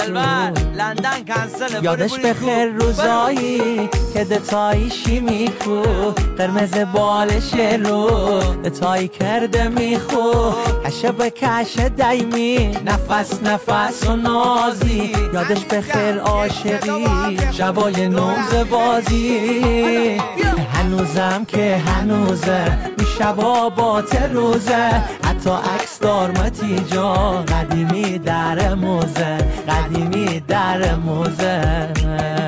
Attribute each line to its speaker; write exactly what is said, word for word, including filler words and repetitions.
Speaker 1: خلوت لندن کنسل.
Speaker 2: یادش بخیر روزایی که دتایی شیمی کو قرمز بالش رو دتایی کرده میخو کشه به کشه دایمی نفس نفس و نازی. یادش بخیر عاشقی شبای نوز بازی هنوزم که هنوزه می شبا با روزه حتی عکس دارمتی جا قدیمی در موزه قدیمی در موزه.